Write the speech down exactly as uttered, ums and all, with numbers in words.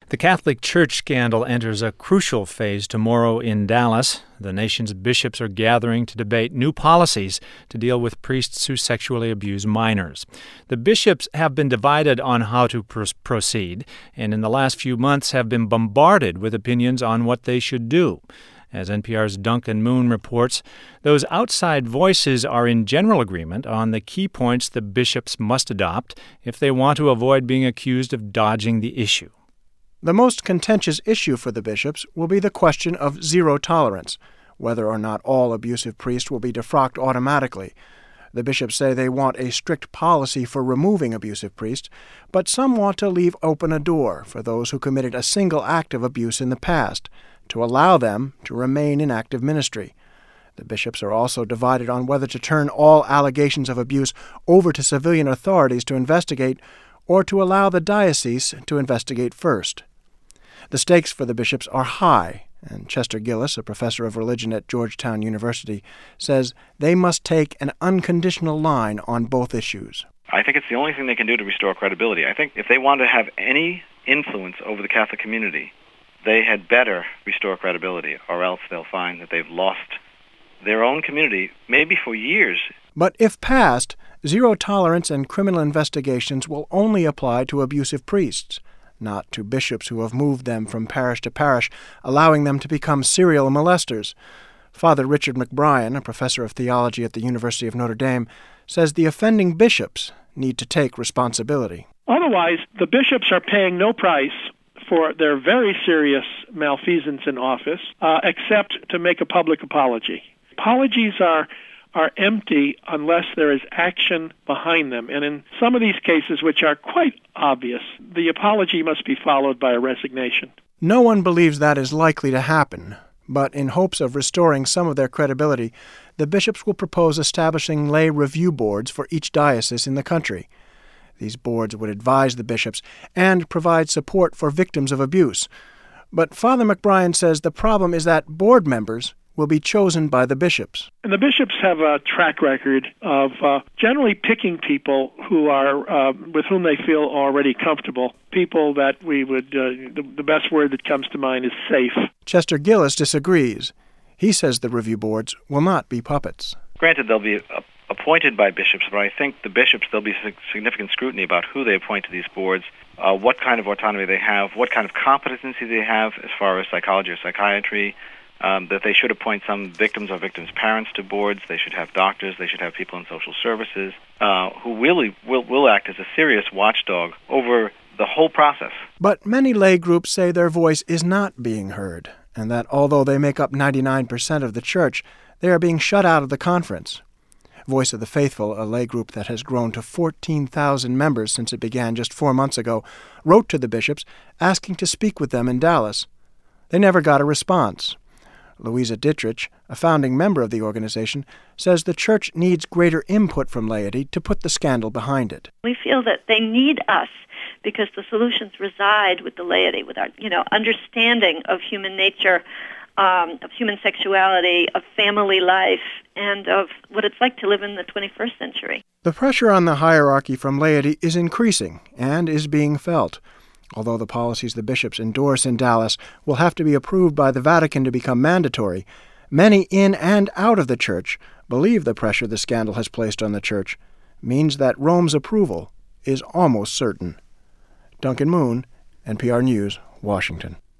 The Catholic Church scandal enters a crucial phase tomorrow in Dallas. The nation's bishops are gathering to debate new policies to deal with priests who sexually abuse minors. The bishops have been divided on how to pr- proceed, and in the last few months have been bombarded with opinions on what they should do. As N P R's Duncan Moon reports, those outside voices are in general agreement on the key points the bishops must adopt if they want to avoid being accused of dodging the issue. The most contentious issue for the bishops will be the question of zero tolerance, whether or not all abusive priests will be defrocked automatically. The bishops say they want a strict policy for removing abusive priests, but some want to leave open a door for those who committed a single act of abuse in the past, to allow them to remain in active ministry. The bishops are also divided on whether to turn all allegations of abuse over to civilian authorities to investigate or to allow the diocese to investigate first. The stakes for the bishops are high, and Chester Gillis, a professor of religion at Georgetown University, says they must take an unconditional line on both issues. I think it's the only thing they can do to restore credibility. I think if they want to have any influence over the Catholic community, they had better restore credibility, or else they'll find that they've lost their own community, maybe for years. But if passed, zero tolerance and criminal investigations will only apply to abusive priests, not to bishops who have moved them from parish to parish, allowing them to become serial molesters. Father Richard McBrien, a professor of theology at the University of Notre Dame, says the offending bishops need to take responsibility. Otherwise, the bishops are paying no price for their very serious malfeasance in office, uh, except to make a public apology. Apologies are are empty unless there is action behind them. And in some of these cases, which are quite obvious, the apology must be followed by a resignation. No one believes that is likely to happen, but in hopes of restoring some of their credibility, the bishops will propose establishing lay review boards for each diocese in the country. These boards would advise the bishops and provide support for victims of abuse. But Father McBrien says the problem is that board members will be chosen by the bishops. And the bishops have a track record of uh, generally picking people who are uh, with whom they feel already comfortable, people that we would, uh, the, the best word that comes to mind is safe. Chester Gillis disagrees. He says the review boards will not be puppets. Granted, they'll be uh, appointed by bishops, but I think the bishops, there'll be significant scrutiny about who they appoint to these boards, uh, what kind of autonomy they have, what kind of competency they have as far as psychology or psychiatry, um, that they should appoint some victims or victims' parents to boards, they should have doctors, they should have people in social services, uh, who really will, will act as a serious watchdog over the whole process. But many lay groups say their voice is not being heard, and that although they make up ninety-nine percent of the church, they are being shut out of the conference. Voice of the Faithful, a lay group that has grown to fourteen thousand members since it began just four months ago, wrote to the bishops asking to speak with them in Dallas. They never got a response. Louisa Dittrich, a founding member of the organization, says the church needs greater input from laity to put the scandal behind it. We feel that they need us because the solutions reside with the laity, with our, you know, understanding of human nature, um, of human sexuality, of family life, and of what it's like to live in the twenty-first century. The pressure on the hierarchy from laity is increasing and is being felt. Although the policies the bishops endorse in Dallas will have to be approved by the Vatican to become mandatory, many in and out of the church believe the pressure the scandal has placed on the church means that Rome's approval is almost certain. Duncan Moon, N P R News, Washington.